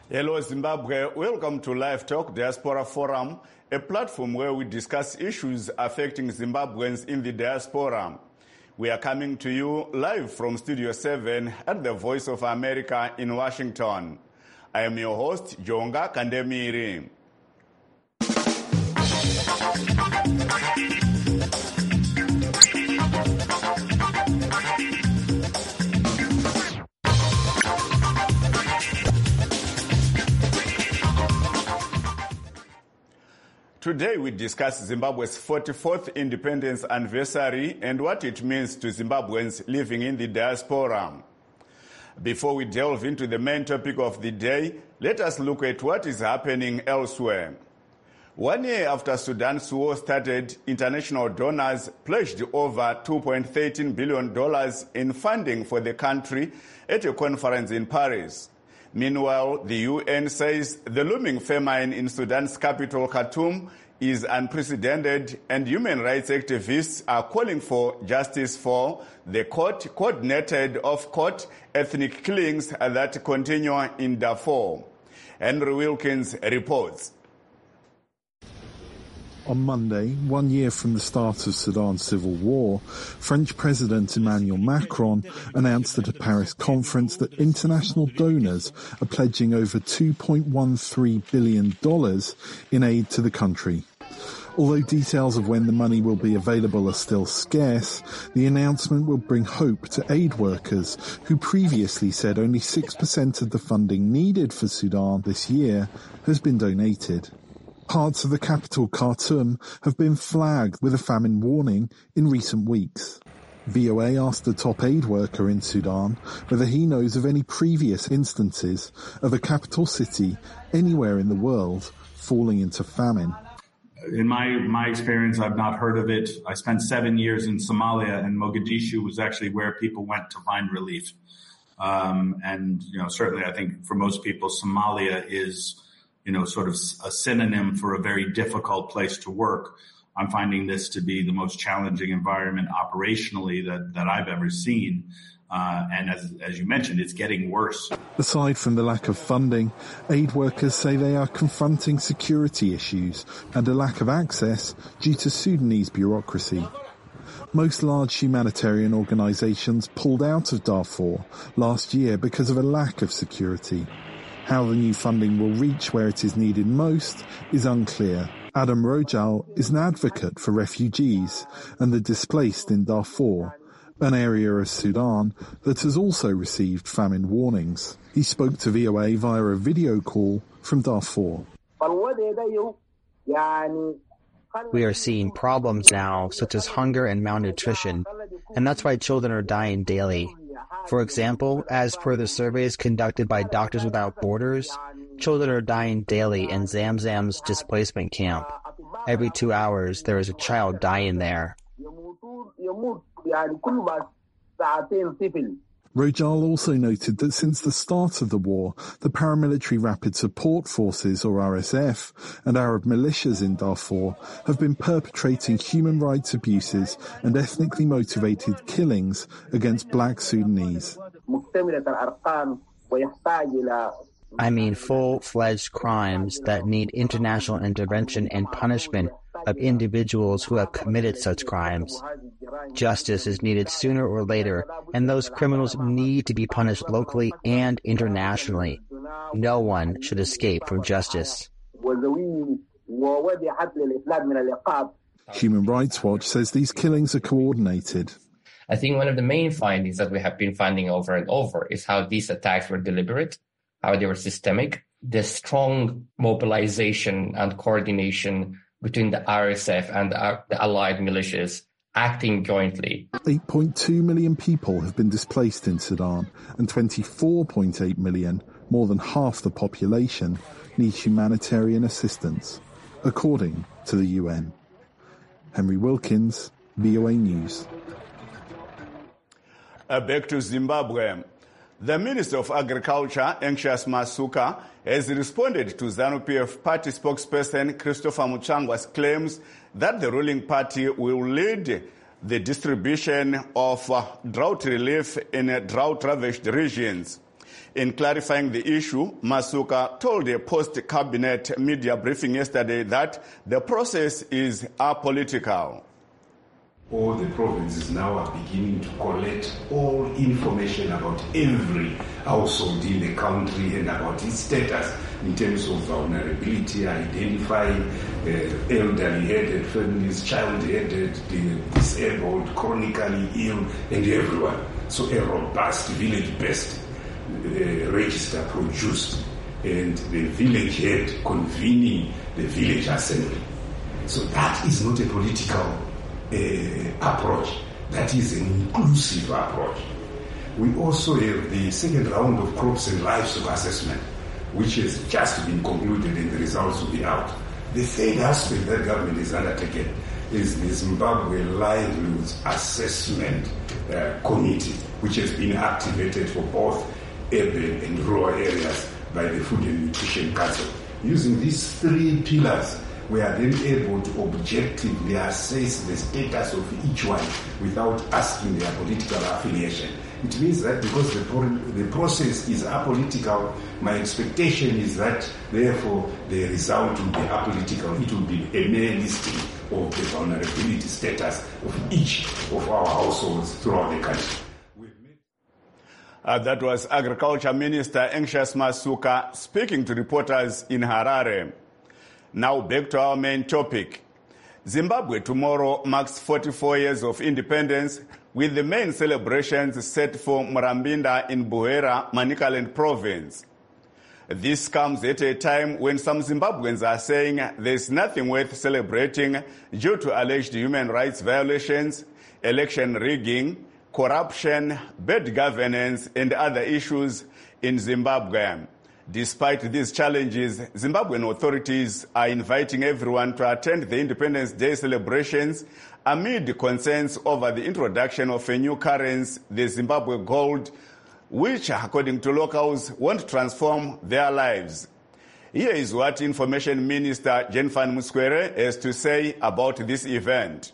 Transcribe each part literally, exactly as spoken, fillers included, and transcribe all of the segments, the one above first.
Hello Zimbabwe, welcome to Live Talk Diaspora Forum, a platform where we discuss issues affecting Zimbabweans in the diaspora. We are coming to you live from Studio seven at the Voice of America in Washington. I am your host, Jonga Kandemiri. Today we discuss Zimbabwe's forty-fourth independence anniversary and what it means to Zimbabweans living in the diaspora. Before we delve into the main topic of the day, let us look at what is happening elsewhere. One year after Sudan's war started, international donors pledged over two point one three billion dollars in funding for the country at a conference in Paris. Meanwhile, the U N says the looming famine in Sudan's capital, Khartoum, is unprecedented, and human rights activists are calling for justice for the court-coordinated off-court ethnic killings that continue in Darfur. Henry Wilkins reports. On Monday, one year from the start of Sudan's civil war, French President Emmanuel Macron announced at a Paris conference that international donors are pledging over two point one three billion dollars in aid to the country. Although details of when the money will be available are still scarce, the announcement will bring hope to aid workers who previously said only six percent of the funding needed for Sudan this year has been donated. Parts of the capital, Khartoum, have been flagged with a famine warning in recent weeks. V O A asked a top aid worker in Sudan whether he knows of any previous instances of a capital city anywhere in the world falling into famine. In my, my experience, I've not heard of it. I spent seven years in Somalia, and Mogadishu was actually where people went to find relief. Um, and, you know, certainly I think for most people, Somalia is, you know, sort of a synonym for a very difficult place to work. I'm finding this to be the most challenging environment operationally that, that I've ever seen. Uh, and as, as you mentioned, it's getting worse. Aside from the lack of funding, aid workers say they are confronting security issues and a lack of access due to Sudanese bureaucracy. Most large humanitarian organizations pulled out of Darfur last year because of a lack of security. How the new funding will reach where it is needed most is unclear. Adam Rojal is an advocate for refugees and the displaced in Darfur, an area of Sudan that has also received famine warnings. He spoke to V O A via a video call from Darfur. We are seeing problems now, such as hunger and malnutrition, and that's why children are dying daily. For example, as per the surveys conducted by Doctors Without Borders, children are dying daily in Zamzam's displacement camp. Every two hours, there is a child dying there. Rojal also noted that since the start of the war, the Paramilitary Rapid Support Forces, or R S F, and Arab militias in Darfur have been perpetrating human rights abuses and ethnically motivated killings against black Sudanese. I mean full-fledged crimes that need international intervention and punishment of individuals who have committed such crimes. Justice is needed sooner or later, and those criminals need to be punished locally and internationally. No one should escape from justice. Human Rights Watch says these killings are coordinated. I think one of the main findings that we have been finding over and over is how these attacks were deliberate, how they were systemic, the strong mobilization and coordination between the R S F and the, the allied militias acting jointly. eight point two million people have been displaced in Sudan, and twenty-four point eight million, more than half the population, need humanitarian assistance, according to the U N. Henry Wilkins, V O A News. Uh, back to Zimbabwe. The Minister of Agriculture, Anxious Masuka, has responded to ZANU-P F party spokesperson Christopher Muchangwa's claims that the ruling party will lead the distribution of uh, drought relief in uh, drought-ravaged regions. In clarifying the issue, Masuka told a post-cabinet media briefing yesterday that the process is apolitical. All the provinces now are beginning to collect all information about every household in the country and about its status in terms of vulnerability, identifying uh, elderly-headed families, child-headed, disabled, chronically ill, and everyone. So a robust village-based uh, register produced, and the village head convening the village assembly. So that is not a political Uh, approach. That is an inclusive approach. We also have the second round of crops and livestock assessment, which has just been concluded and the results will be out. The third aspect that government has undertaken is the Zimbabwe Livelihoods Assessment uh, Committee, which has been activated for both urban and rural areas by the Food and Nutrition Council. Using these three pillars, we are then able to objectively assess the status of each one without asking their political affiliation. It means that because the, the process is apolitical, my expectation is that, therefore, the result will be apolitical. It will be a mere listing of the vulnerability status of each of our households throughout the country. Uh, that was Agriculture Minister Anxious Masuka speaking to reporters in Harare. Now back to our main topic. Zimbabwe tomorrow marks forty-four years of independence, with the main celebrations set for Murambinda in Buhera, Manicaland province. This comes at a time when some Zimbabweans are saying there's nothing worth celebrating due to alleged human rights violations, election rigging, corruption, bad governance, and other issues in Zimbabwe. Despite these challenges, Zimbabwean authorities are inviting everyone to attend the Independence Day celebrations amid concerns over the introduction of a new currency, the Zimbabwe gold, which, according to locals, won't transform their lives. Here is what Information Minister Jen Van Muskwere has to say about this event.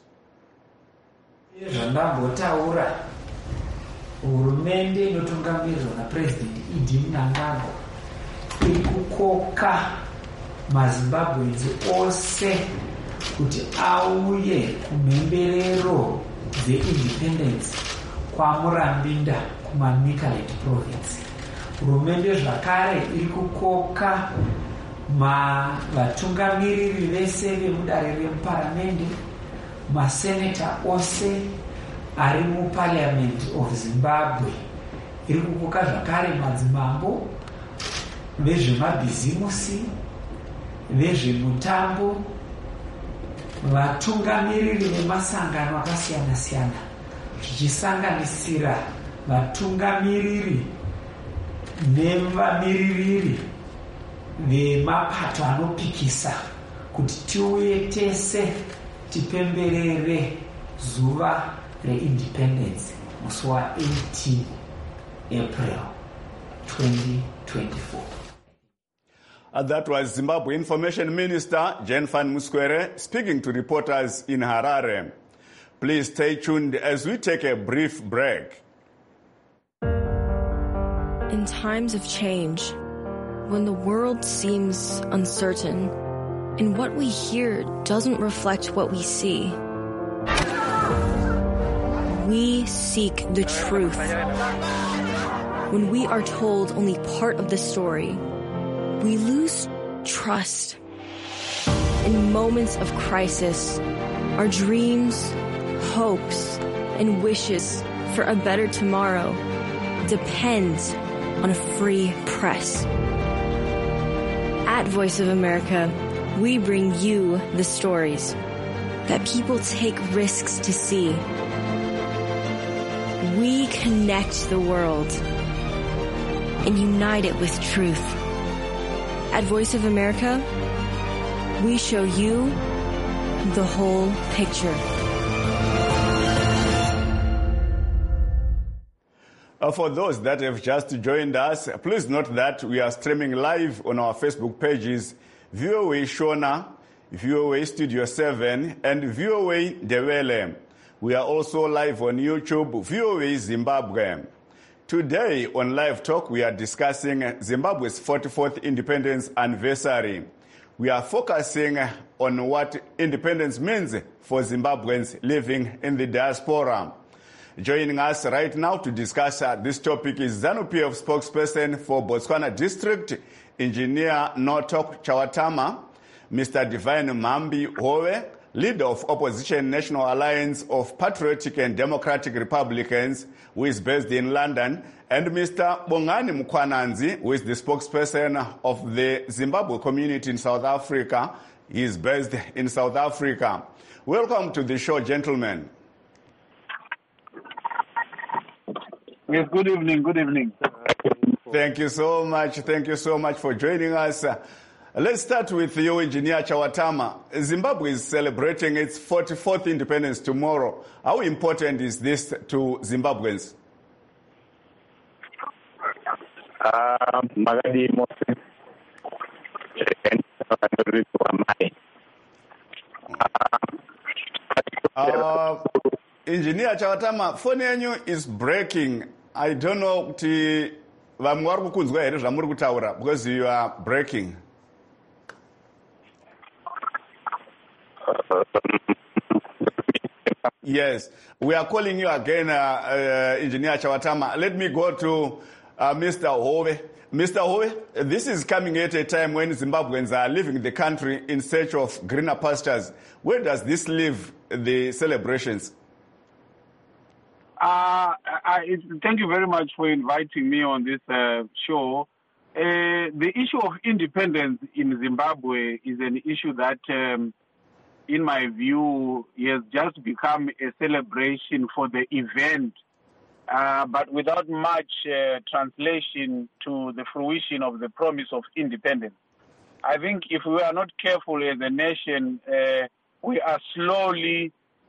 Hurumende inotungamirirwa naPresident Idi Mnangagwa iri kukoka maZimbabwenzi ose kuti auye kumhemberero dzeindependence kwaMurambinda kuManicaland province. Hurumende zvakare iri kukoka vatungamiriri vese vemudare remuparamende, maseneta ose ari muParliament of Zimbabwe. Iri kukoka zvakare madzimambo, vezvemabhizimusi, vezvemutambo, vatungamiriri vemasangano akasiyana siyana, zvichisanganisira vatungamiriri nevamiririri vemapato anopikisa, kuti tiuye tese tipemberere zuva re-independence musi wa-eighteen April twenty twenty-four. Uh, that was Zimbabwe Information Minister Jen Van Muskwere speaking to reporters in Harare. Please stay tuned as we take a brief break. In times of change, when the world seems uncertain and what we hear doesn't reflect what we see, we seek the truth. When we are told only part of the story, we lose trust. In moments of crisis, our dreams, hopes, and wishes for a better tomorrow depend on a free press. At Voice of America, we bring you the stories that people take risks to see. We connect the world and unite it with truth. At Voice of America, we show you the whole picture. Uh, for those that have just joined us, please note that we are streaming live on our Facebook pages, V O A Shona, V O A Studio seven, and V O A Ndebele. We are also live on YouTube, V O A Zimbabwe. Today on Live Talk, we are discussing Zimbabwe's forty-fourth independence anniversary. We are focusing on what independence means for Zimbabweans living in the diaspora. Joining us right now to discuss uh, this topic is ZANU-P F spokesperson for Botswana District, Engineer Notok Chawatama, Mister Divine Mambi Howe, leader of Opposition National Alliance of Patriotic and Democratic Republicans, who is based in London, and Mister Bongani Mukwananzi, who is the spokesperson of the Zimbabwe community in South Africa. He is based in South Africa. Welcome to the show, gentlemen. Yes, good evening, good evening. Thank you so much. Thank you so much for joining us. Uh, let's start with you, Engineer Chawatama. Zimbabwe is celebrating its forty-fourth independence tomorrow. How important is this to Zimbabweans? Uh, Engineer Chawatama, phone yenyu is breaking. I don't know kuti vamwe vari kukunzwa here zvamuri kutaura because you are breaking. Yes, we are calling you again, uh, uh, Engineer Chawatama. Let me go to uh, Mister Howe. Mister Howe, this is coming at a time when Zimbabweans are leaving the country in search of greener pastures. Where does this leave the celebrations? Uh, I, thank you very much for inviting me on this uh, show. Uh, the issue of independence in Zimbabwe is an issue that, um, in my view, has just become a celebration for the event, uh, but without much uh, translation to the fruition of the promise of independence. I think if we are not careful as a nation, uh, we are slowly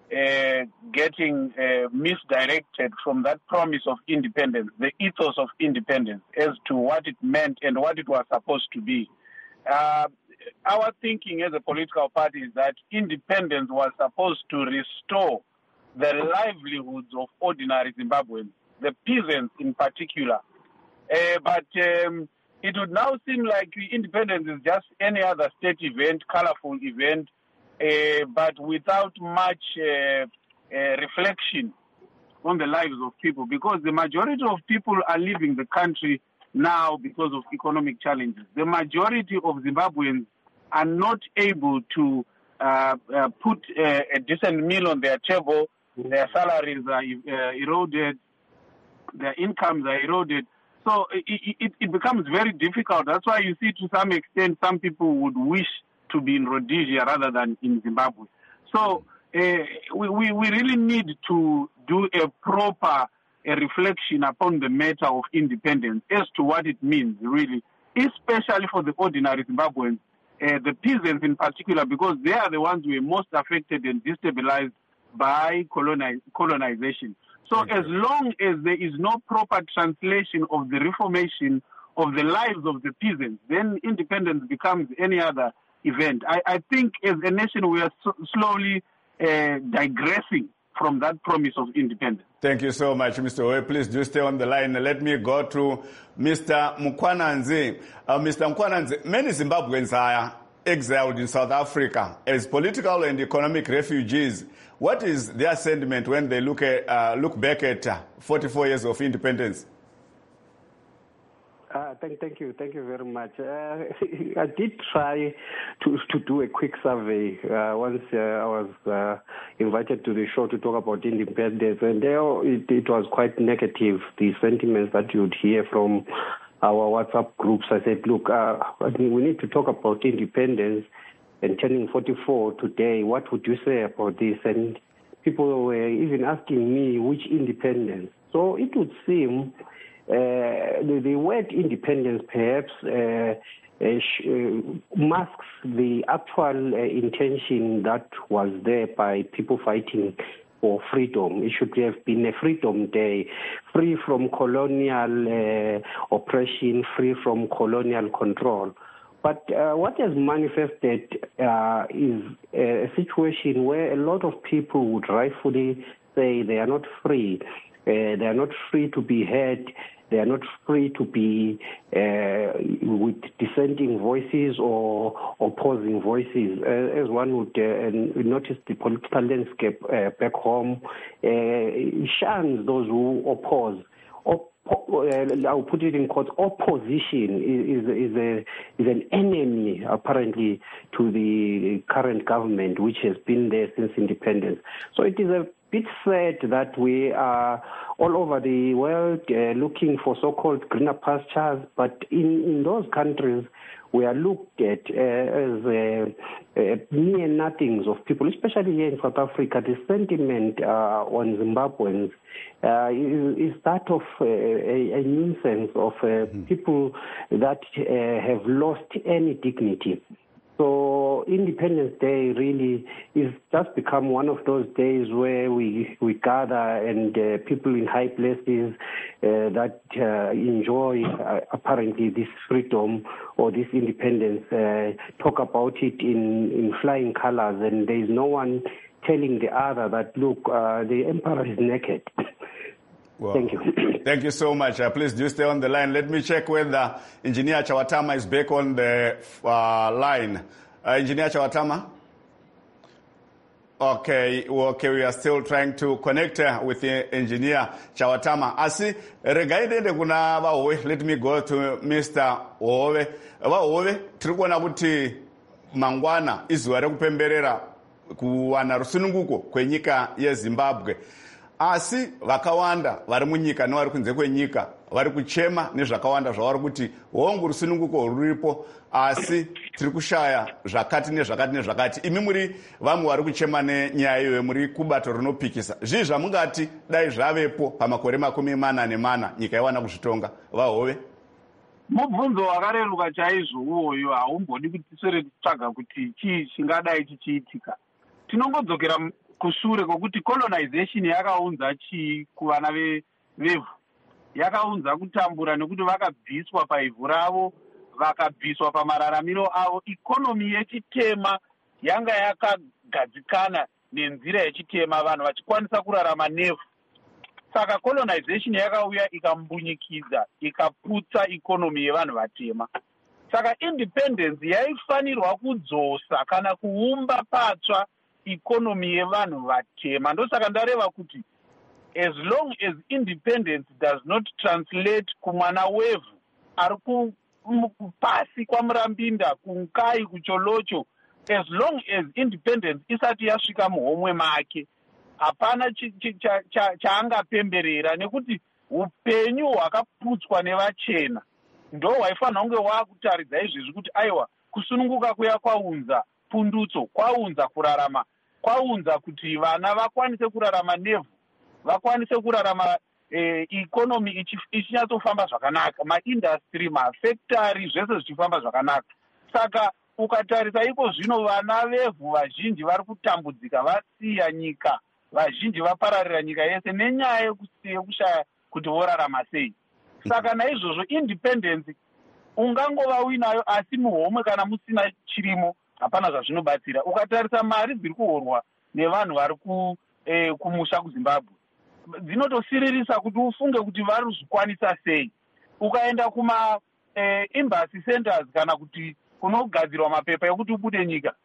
Uh, getting uh, misdirected from that promise of independence, the ethos of independence, as to what it meant and what it was supposed to be. Uh, our thinking as a political party is that independence was supposed to restore the livelihoods of ordinary Zimbabweans, the peasants in particular. Uh, but um, it would now seem like independence is just any other state event, colorful event, Uh, but without much uh, uh, reflection on the lives of people, because the majority of people are leaving the country now because of economic challenges. The majority of Zimbabweans are not able to uh, uh, put uh, a decent meal on their table. Their salaries are uh, eroded. Their incomes are eroded. So it, it, it becomes very difficult. That's why you see, to some extent, some people would wish to be in Rhodesia rather than in Zimbabwe. So uh, we, we, we really need to do a proper a reflection upon the matter of independence as to what it means, really, especially for the ordinary Zimbabweans, uh, the peasants in particular, because they are the ones who are most affected and destabilized by colonize, colonization. So okay. As long as there is no proper translation of the reformation of the lives of the peasants, then independence becomes any other event. I, I think as a nation we are so slowly uh, digressing from that promise of independence. Thank you so much, Mister Howe. Please do stay on the line. Let me go to Mister Mukwananzi. Uh, Mister Mukwananzi, many Zimbabweans are exiled in South Africa as political and economic refugees. What is their sentiment when they look at uh, look back at uh, forty-four years of independence? Uh, thank, thank you, thank you very much. Uh, I did try to to do a quick survey uh, once uh, I was uh, invited to the show to talk about independence, and there it, it was quite negative. The sentiments that you'd hear from our WhatsApp groups. I said, look, uh, I mean, we need to talk about independence and turning forty-four today. What would you say about this? And people were even asking me which independence. So it would seem. Uh, the, the word independence perhaps uh, uh, sh- uh, masks the actual uh, intention that was there by people fighting for freedom. It should have been a freedom day, free from colonial uh, oppression, free from colonial control. But uh, what has manifested uh, is a situation where a lot of people would rightfully say they are not free. Uh, they are not free to be heard. They are not free to be uh, with dissenting voices or opposing voices. Uh, as one would uh, notice, the political landscape uh, back home uh, shuns those who oppose. Op- uh, I'll put it in quotes. Opposition is, is, is, a, is an enemy, apparently, to the current government, which has been there since independence. So it is a bit sad that we are all over the world uh, looking for so-called greener pastures, but in, in those countries we are looked at uh, as uh, uh, mere nothings of people, especially here in South Africa. The sentiment uh, on Zimbabweans uh, is, is that of uh, a, a nuisance of uh, mm. people that uh, have lost any dignity. So Independence Day really is just become one of those days where we we gather and uh, people in high places uh, that uh, enjoy uh, apparently this freedom or this independence uh, talk about it in, in flying colors, and there is no one telling the other that, look, uh, the emperor is naked. Well, thank you. Thank you so much. Uh, please do stay on the line. Let me check whether Engineer Chawatama is back on the uh, line. Uh, Engineer Chawatama? Okay, okay, we are still trying to connect uh, with the Engineer Chawatama. Asi, regaidende kuna vahowe, let me go to Mister Howe. Vahowe, tirikuona kuti mangwana izuva rekupemberera kuwana rusununguko kwenyika yeZimbabwe. Asi vakawanda vari munyika nevari kunze kwenyika vari kuchema nezvakawanda zvavari kuti hongu rusununguko ruripo, asi tiri kushaya zvakati nezvakati nezvakati. Imi muri vamwe vari kuchema nenyaya iyoyo, muri kubato rinopikisa. Zvii zvamungati dai zvavepo pamakore makumi mana nemana nyika iwana kuzvitonga? Vahowe. Mubvunzo wakareruka chaizvo uwoyo, haumbodi kuti tiswere titsvaga kuti chii chingadai chichiitika. Tinongodzokera kushure kwokuti colonization yakaunza chii kuvana vevhu. Yakaunza kutambura nekuti vakabviswa paivhu ravo, vakabviswa pamararamiro avo. Ikonomi yechitema yanga yakagadzikana nenzira yechitema, vanhu vachikwanisa kurarama nevhu. Saka colonization yakauya ikambunyikiza, ikaputsa ikonomi yevanhu vatema. Saka independence yaifanirwa kudzosa kana kuumba patsva ikonomi yevanhu vatema. Ndosaka ndareva kuti as long as independence does not translate kumwana wevhu ari pasi kwaMurambinda, kuNkai, kuCholocho, as long as independence isati yasvika muhomwe make, hapana chaangapemberera, nekuti upenyu hwakaputswa nevachena ndo hwaifanira kunge waakutaridza izvezvi kuti aiwa, kusununguka kuya kwaunza pundutso, kwaunza kurarama, kwaunza kuti vana vakwanise kurarama nevhu, vakwanise kurarama eh, ikonomi ichinyatsofamba zvakanaka, maindastry, mafactory, zvese zvichifamba zvakanaka. Saka ukatarisa iko zvino vana vevhu vazhinji vari kutambudzika, vasiya nyika, vazhinji vapararira nyika yese nenyaya yekushaya kuti vorarama sei. Saka naizvozvo independence ungangova uinayo, asi muhomwe kana musina chirimo hapana zvazvinobatsira. Ukatarisa mari dziri kuhorwa nevanhu vari ku, eh, kumusha kuZimbabwe dzinotosiririsa kuti ufunge kuti vari kuzvikwanisa sei. Ukaenda kuma eh, embassy centers kana kuti kunogadzirwa mapepa ekuti ubude nyika,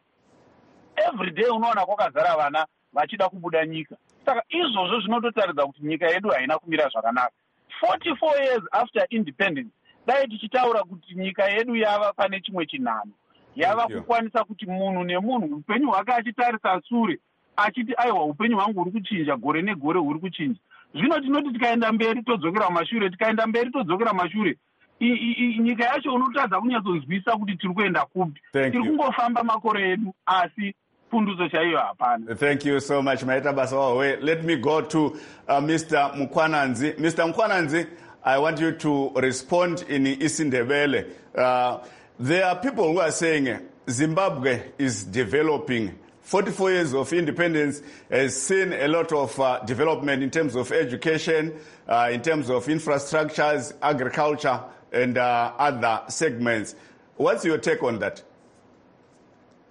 every day unoona kwakazara vana vachida kubuda nyika. Saka izvozvo zvinototaridza kuti nyika yedu haina kumira zvakanaka. forty-four years after independence, dai tichitaura kuti nyika yedu yava pane chimwe chinhano, yava kukwanisa kuti munhu nemunhu upenyu hwake achitarisa sure achiti aiwa, upenyu hwangu huri kuchinja, gore negore huri kuchinja. Zvino tinoti tikaenda mberi todzokera mashure, tikaenda mberi todzokera mashure. I, I, I, nyika yacho unotadza kunyatsozivisa kuti tiri kuenda kupi. Tiri kungofamba makore edu asi pundutso chaiyo hapana. Thank you so much, Maita Basawawe. Let me go to uh, Mister Mukwananzi. Mister Mukwananzi, I want you to respond in Isindebele. Uh, there are people who are saying Zimbabwe is developing. forty-four years of independence has seen a lot of uh, development in terms of education, uh, in terms of infrastructures, agriculture, and uh, other segments. What's your take on that?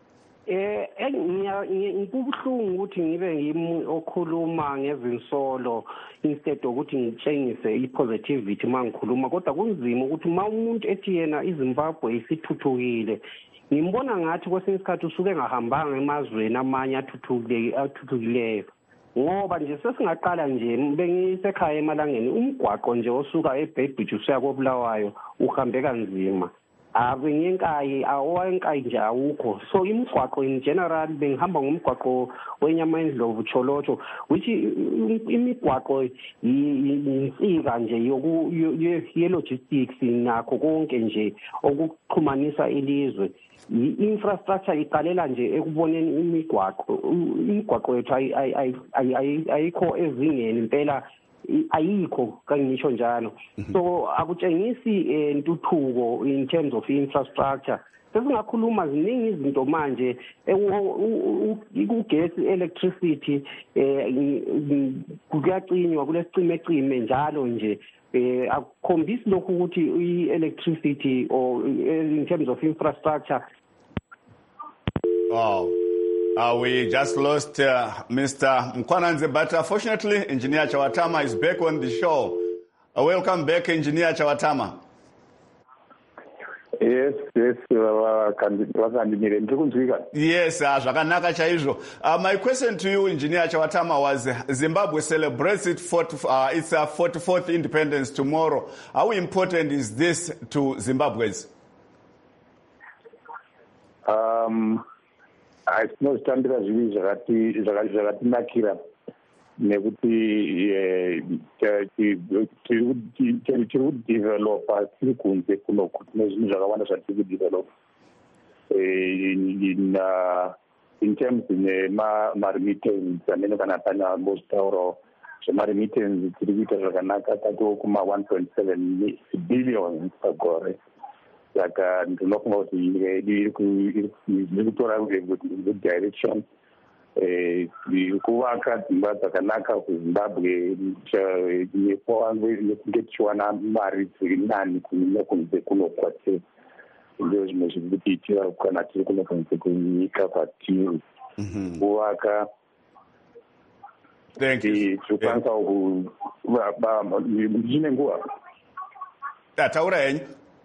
Eh ngikubuhlungu ukuthi ngibe yimi okhuluma ngezinsolo instead ukuthi ngitshengise ipositivity mangikhuluma kodwa kunzima ukuthi uma umuntu ethi yena iZimbabwe isithuthukile ngimbona ngathi kwesinye isikhathi usuke ngahambanga emazweni amanye athuthukile athuthukile ngoba nje sesingaqala nje bengisekhaya emalangeni umgwaqo nje osuka eBay Beach usiya koBulawayo uhambe kanzima ave ngenkayi awankayi nje awukho so imigwaqo in general bengihamba ngomgwaqo wenyamandlovu Cholocho which imigwaqo yinsika nje yoku ye-logistics nakho konke nje okuxhumanisa ilizwe i-infrastructure iqalela nje ekuboneni imigwaqo imigwaqo yethu ayikho ezingeni impela ayikho kangisho njalo so akutshengisi intuthuko in terms of infrastructure sesingakhuluma ziningi izinto manje ukugesi electricity kuyacinywa kulesicime ecime njalo nje eh akukhombisi lokhu ukuthi i-electricity or in terms of infrastructure. Wow. Uh, we just lost uh, Mister Mkwananze, but uh, fortunately, Engineer Chawatama is back on the show. Uh, welcome back, Engineer Chawatama. Yes, yes, uh, yes, uh, zvakanaka chaizvo. Uh, my question to you, Engineer Chawatama, was uh, Zimbabwe celebrates its, forty, uh, its uh, forty-fourth independence tomorrow. How important is this to Zimbabweans? Um, atinozvitambira zvivi zvakatinakira nekuti tiri kudevelopa tiri kunze kunoku tine zvinhu zvakawanda zvatiri kudevelopa in terms nemaremittance amene kana pana mozitaurawo zvemaremittance tiri kuita zvakanaka tatiwo kuma one point seven billion pagore saka ndinofunga kuti iri kutora good direction kuvaka dzimba dzakanaka kuzimbabwe nekunge tichiwana mari dziri nani kunokunze kunokwatiri ndio zvimwe zviri kutiitira kana tiri kunokunze kunyika kwatiri kuvaka tikwanisa ndine nguva taura henyu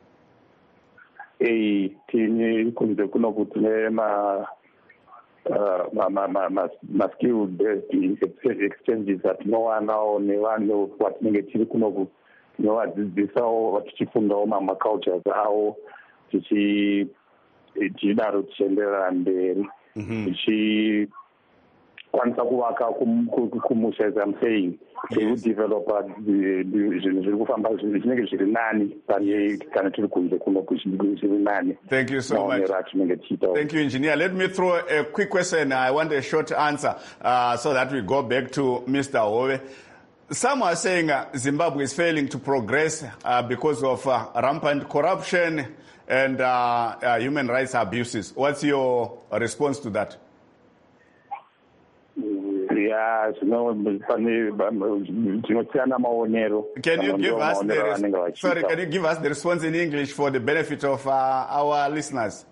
eh tine kunze kuno kutine ma ma ma ma ma skill based exchanges atinowana nevanhu vatinenge tiri kuno tinovadzidzisawo vatichifundawo mamacultures avo tichi tichidaro tichienderera mberi tichikwanisa kuvaka kumusha as I'm saying tikudevelopa zvinhu zviri kufamba zvinenge zviri nani pane kana tiri kunze kuno zviri nani. Thank you so much. Thank you, Engineer. Let me throw a quick question. I want a short answer uh, so that we go back to Mister Hove. Some are saying uh, Zimbabwe is failing to progress uh, because of uh, rampant corruption and uh, uh, human rights abuses. What's your response to that? Yeah, no, can you give us the sorry? Can you give us the response in English for the benefit of uh, our listeners?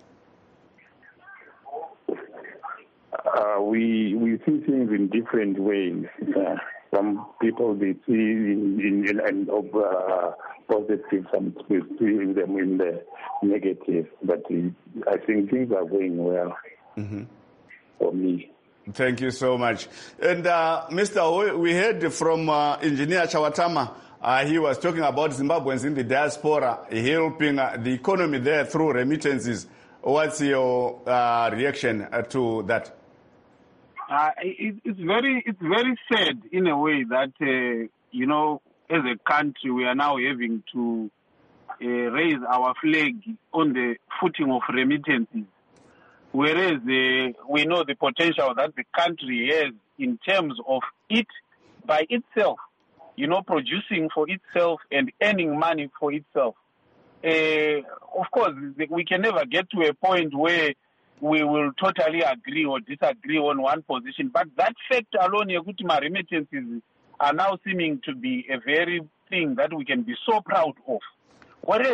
Uh, we we see things in different ways. Uh, some people they see in in, in, in uh, positive, some see them in the negative. But I think things are going well mm-hmm. for me. Thank you so much. And uh, Mister Owe, we heard from uh, Engineer Chawatama. Uh, he was talking about Zimbabweans in the diaspora, helping uh, the economy there through remittances. What's your uh, reaction uh, to that? Uh, it, it's very, it's very sad in a way that uh, you know, as a country, we are now having to uh, raise our flag on the footing of remittances. Whereas uh, we know the potential that the country has in terms of it by itself, you know, producing for itself and earning money for itself. Uh, of course, we can never get to a point where we will totally agree or disagree on one position, but that fact alone, Yakutima remittances are now seeming to be a very thing that we can be so proud of. Whereas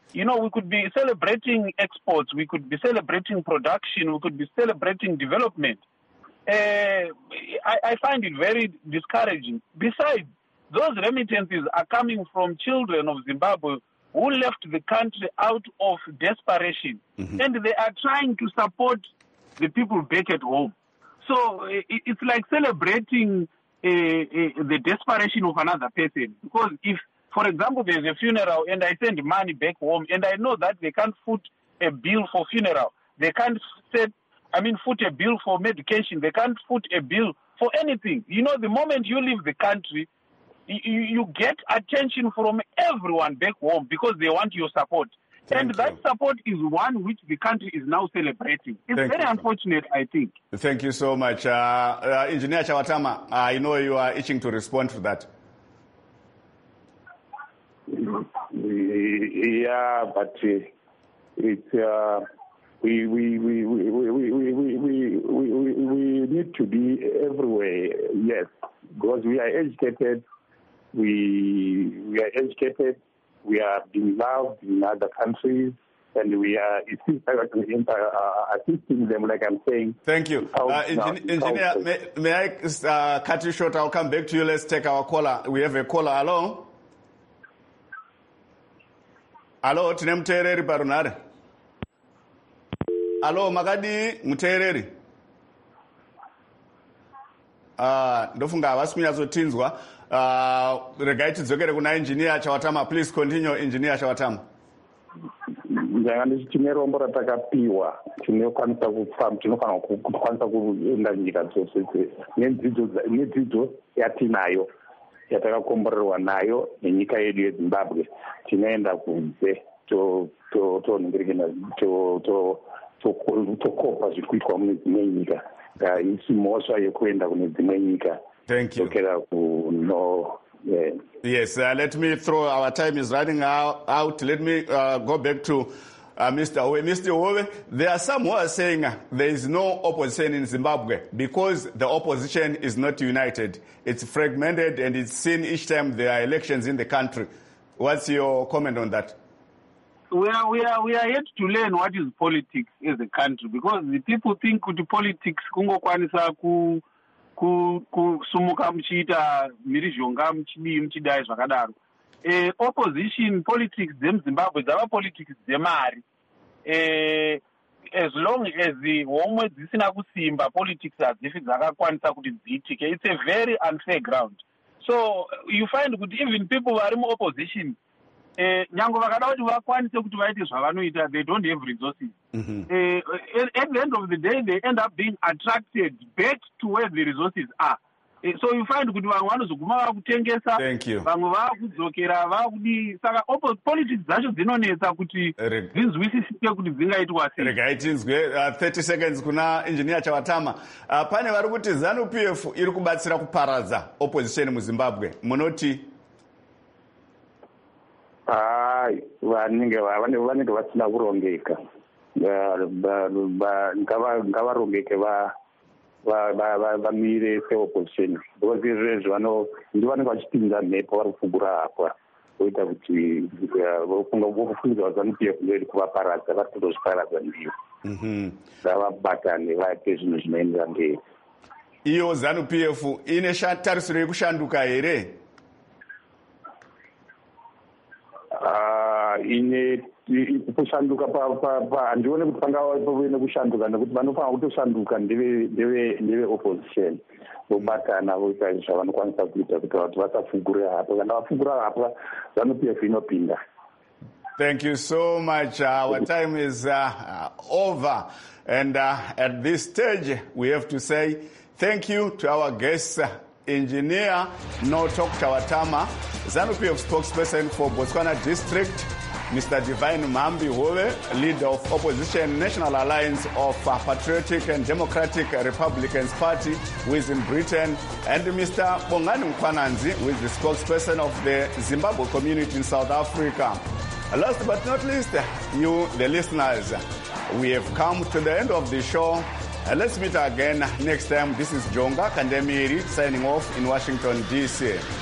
you know, we could be celebrating exports, we could be celebrating production, we could be celebrating development. Uh, I, I find it very discouraging. Besides, those remittances are coming from children of Zimbabwe who left the country out of desperation. Mm-hmm. And they are trying to support the people back at home. So it, it's like celebrating uh, uh, the desperation of another person. Because if, for example, there's a funeral and I send money back home and I know that they can't foot a bill for funeral, they can't set, I mean, foot a bill for medication, they can't foot a bill for anything. You know, the moment you leave the country, you, you get attention from everyone back home because they want your support. Thank and you. That support is one which the country is now celebrating. It's Thank very you. unfortunate, I think. Thank you so much. Uh, uh, Engineer Chawatama, I know you are itching to respond to that. Yeah, but uh, it's uh, we, we, we, we, we, we, we, we, we, we need to be everywhere, yes, because we are educated, we, we are educated, we are being loved in other countries, and we are assisting them, like I'm saying. Thank you. Uh, Engin- Engineer, may, may I uh, cut you short? I'll come back to you. Let's take our caller. We have a caller. Hello? Hello, tine muteereri parunare. Hello, makadi muteereri. Uh, ndofunga havasi kunyatsotinzwa. Uh, regai tidzokere kuna Engineer Chawatama. Please continue, Engineer Chawatama. Ndanga tine rombo ratakapiwa tinokwanisa kufamba tinofana kukwanisa kuenda nyika dzose nedzidzo nedzidzo yatinayo yatakakomborerwa nayo nenyika yedu yeZimbabwe tinoenda kunze to to to ningirikena to to tokopa zviri kuitwa mune dzimwe nyika isi mhosva yekuenda kune dzimwe nyika. Thank you. No, yeah. Yes, uh, let me throw, our time is running out. out. Let me uh, go back to uh, Mister Owe. Mister Owe, there are some who are saying uh, there is no opposition in Zimbabwe because the opposition is not united. It's fragmented and it's seen each time there are elections in the country. What's your comment on that? We are, we are, we are yet to learn what is politics as a country because the people think kuti politics kungokwanisa ku kusumuka muchiita mhirizhonga muchidii muchidai zvakadaro. Eh, opposition politics dzemuzimbabwe dzava politics dzemari. Eh, as long as homwe dzisina kusimba politics hadzifi dzakakwanisa kuti dziitike. It's a very unfair ground. So you find kuti even people vari muopposition eh, nyango vakada kuti vakwanise kuti vaite zvavanoita, they don't have resources. Mm-hmm. Uh, at, at the end of the day, they end up being attracted back to where the resources are. Uh, so you find kuti vamwe vanozoguma vakutengesa, vamwe vakudzokera vakudi. Saka politics dzacho dzinonetsa kuti dzinzwisisike kuti dzingaitwa sei. Regai tinzwe uh, thirty seconds kuna Engineer Chawatama. Uh, pane vari kuti ZANU-P F iri kubatsira kuparadza opposition muZimbabwe. Munoti? Hai, vanenge vanenge vasina kurongeka. Ngavarongeke vamire seopposition because izvezvo ndivanenge vachipinza mhepo vari kufungura apa voita kuti vofungidzwa ZANU-P F ndoiri kuvaparadza vari kutozviparadza ndiyo ngavabatane vaite zvinhu zvinoendera mberi. Iyo ZANU-P F ine tarisiro yekushanduka here? ine kushanduka handione kuti pangave nekushanduka nekuti vanofanira kutoshanduka ndeve opposition vobatana voita zvavanokwanisa kuita kuti vati vasafungure hapo. Kana vafungura hapo ZANU-P F inopinda. Thank you so much. Our time is uh, over. And uh, at this stage, we have to say thank you to our guests, Engineer Notok Chawatama, ZANU-P F spokesperson for Botswana District, Mister Divine Mambi Hove, leader of Opposition National Alliance of uh, Patriotic and Democratic Republicans Party, who is in Britain, and Mister Bongani Mkwananzi, who is the spokesperson of the Zimbabwe community in South Africa. Last but not least, you, the listeners, we have come to the end of the show. Uh, let's meet again next time. This is Jonga Kandemiri signing off in Washington, D C